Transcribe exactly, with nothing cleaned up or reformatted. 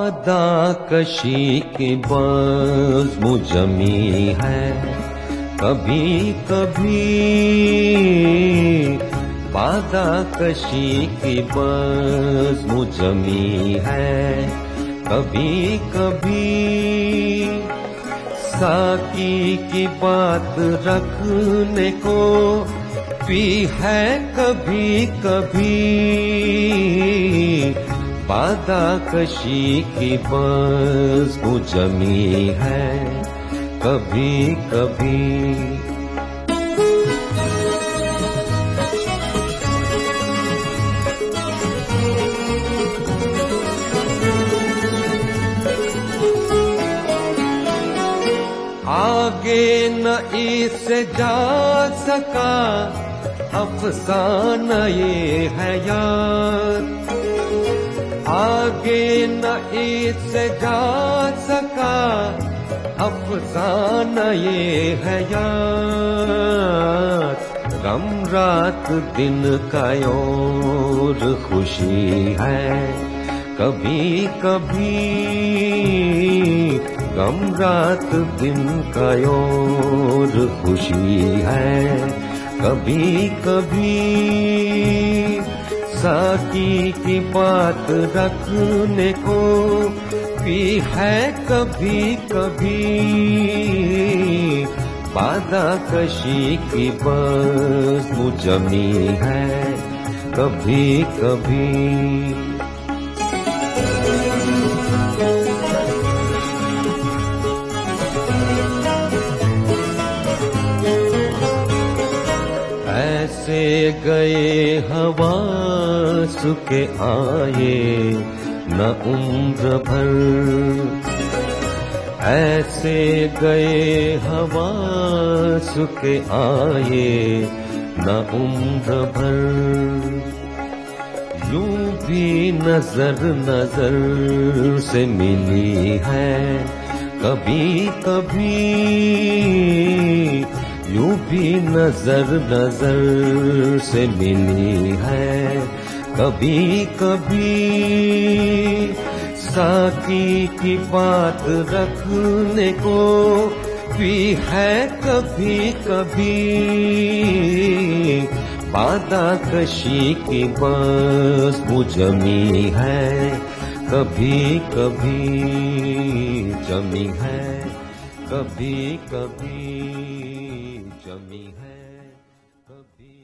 बादाकशी की बज़्म जमी है कभी कभी, बादाकशी की बज़्म जमी है कभी कभी। साकी की बात रखने को भी है कभी कभी, बादाकशी की बज़्म जमी है कभी कभी। आगे न इससे जा सका अफसाना ये है यार, आगे न इससे जा सका अफसाना ये है यार। गम रात दिन का और खुशी है कभी कभी, गम रात दिन का और खुशी है कभी कभी। साकी की बात रखने को भी है कभी कभी, बादाकशी की बज़्म जमी है कभी कभी। ऐसे गए हवास के आए न उम्र भर, ऐसे गए हवास के आए न उम्र भर। यूं भी नजर नजर से मिली है कभी कभी, यूं भी नजर नजर से मिली है कभी कभी। साकी की बात रखने को भी है कभी कभी, बादाकशी की बज़्म जमी है कभी कभी, जमी है कभी कभी, जमी है कभी।